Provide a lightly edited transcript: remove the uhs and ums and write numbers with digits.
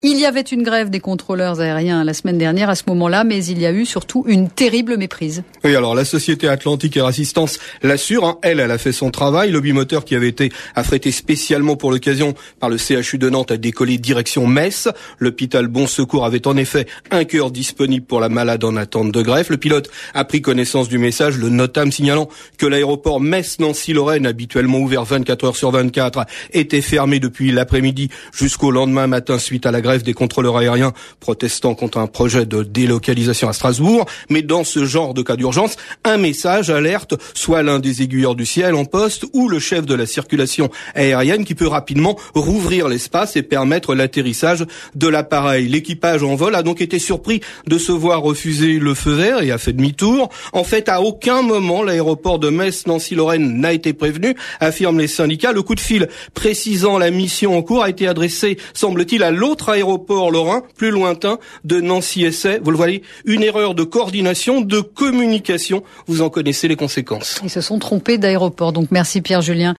Il y avait une grève des contrôleurs aériens la semaine dernière à ce moment-là, mais il y a eu surtout une terrible méprise. Oui, alors la société Atlantique Air Assistance l'assure, Elle a fait son travail. Le bimoteur qui avait été affrété spécialement pour l'occasion par le CHU de Nantes a décollé direction Metz. L'hôpital Bon Secours avait en effet un cœur disponible pour la malade en attente de greffe. Le pilote a pris connaissance du message, le NOTAM signalant que l'aéroport Metz-Nancy-Lorraine, habituellement ouvert 24 heures sur 24, était fermé depuis l'après-midi jusqu'au lendemain matin suite à la grève des contrôleurs aériens protestant contre un projet de délocalisation à Strasbourg. Mais dans ce genre de cas d'urgence, un message alerte soit l'un des aiguilleurs du ciel en poste ou le chef de la circulation aérienne qui peut rapidement rouvrir l'espace et permettre l'atterrissage de l'appareil. L'équipage en vol a donc été surpris de se voir refuser le feu vert et a fait demi-tour. En fait, à aucun moment l'aéroport de Metz-Nancy-Lorraine n'a été prévenu, affirment les syndicats. Le coup de fil précisant la mission en cours a été adressé, semble-t-il, à l'autre aéroport lorrain, plus lointain, de Nancy-Essay. Vous le voyez, une erreur de coordination, de communication. Vous en connaissez les conséquences. Ils se sont trompés d'aéroport. Donc merci Pierre Julien.